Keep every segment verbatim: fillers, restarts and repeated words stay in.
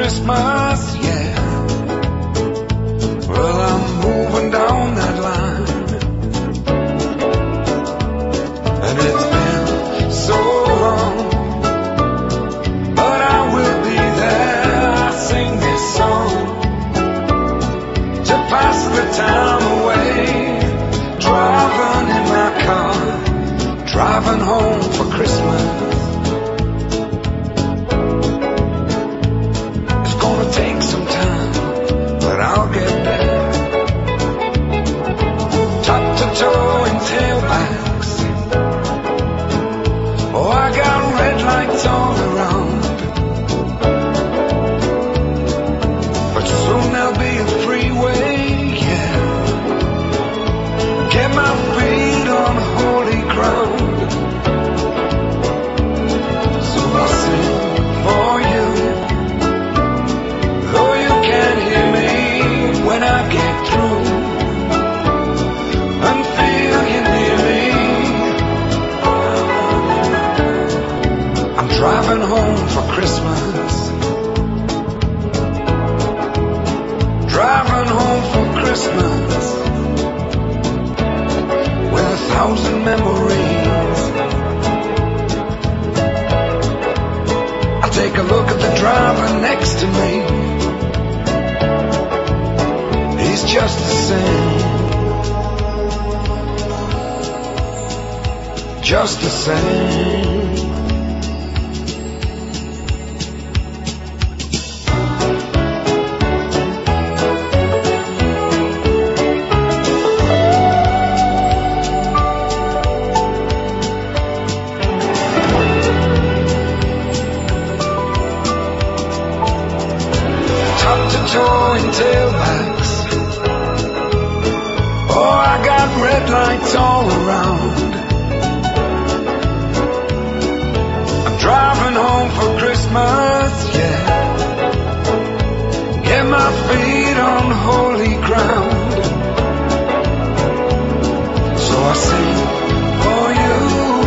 Christmas, yeah. Well, I'm moving down that line, and it's been so long, but I will be there. I sing this song to pass the time away, driving in my car, driving home for Christmas. Take some time, but I'll get there. Top to toe in tailbacks. Oh, I got red lights all around, but soon there'll be a freeway, yeah. Get my feet on holy ground. So I'll sing for you, when I get through, and feel you near me. I'm driving home for Christmas, driving home for Christmas, with a thousand memories. I take a look at the driver next to me. Just the same, just the same. Top to toe in tailbacks. Red lights all around. I'm driving home for Christmas, yeah. Get my feet on holy ground. So I sing for you,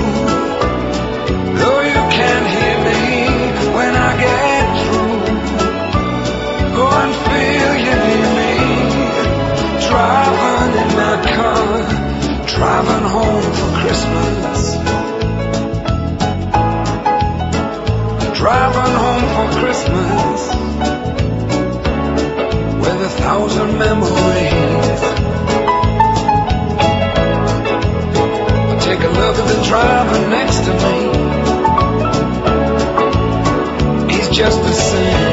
though you can't hear me when I get through. Go and feel you near me, driving in my car, driving home for Christmas, driving home for Christmas, with a thousand memories. I take a look at the driver next to me. He's just the same.